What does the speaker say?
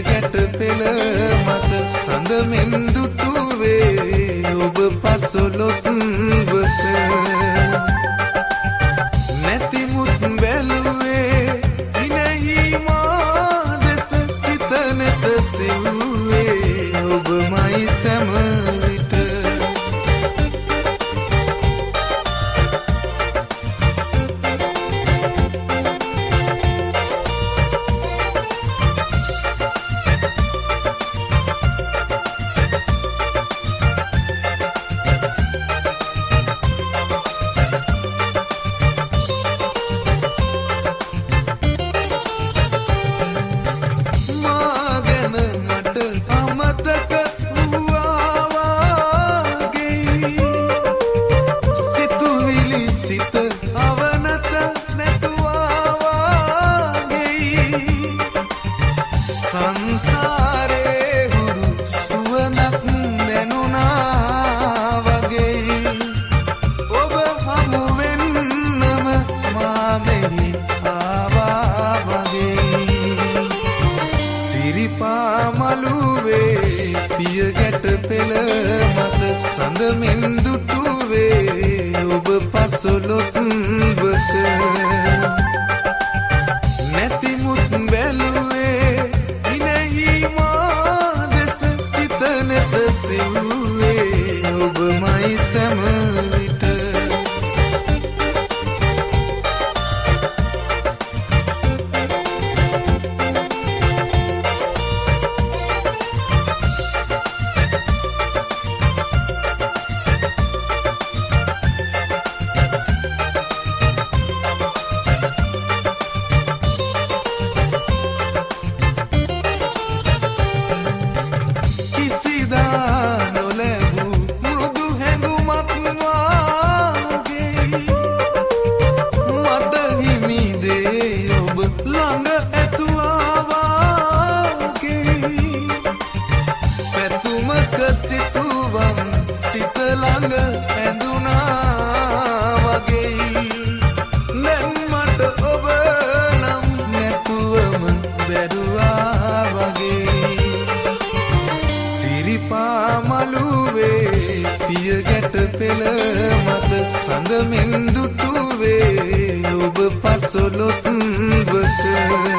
ගැට පෙළ මත සඳ මෙන් දුටුවේ ඔබ පසළොස්වක නැතිමුත් බැලුවේ ඉනෙහි මා දෙස සිත නැත සෙව්වේ ඔබමයි සැම විට සංසාරේ හුරු සුවනක් දැනුණා වගේ ඔබ හමු වෙන්නම මා මෙහි ආවා වගේ සිරිපා මළුවේ පිය ගැට පෙළ මත සඳ මෙන් දුටුවේ ඔබ පසළොස්වක නැතිමුත් බැලුවේ සෙව්වේ ඔබමයි සැම විට සිතුවම් සිත ළඟ ඇඳුනා වගේ දැන් මට ඔබ නම් නැතුවම බැරුවා වගේ සිරිපා මළුවේ පිය ගැට පෙළ මත සඳ මෙන් දුටුවේ ඔබ පසළොස්වක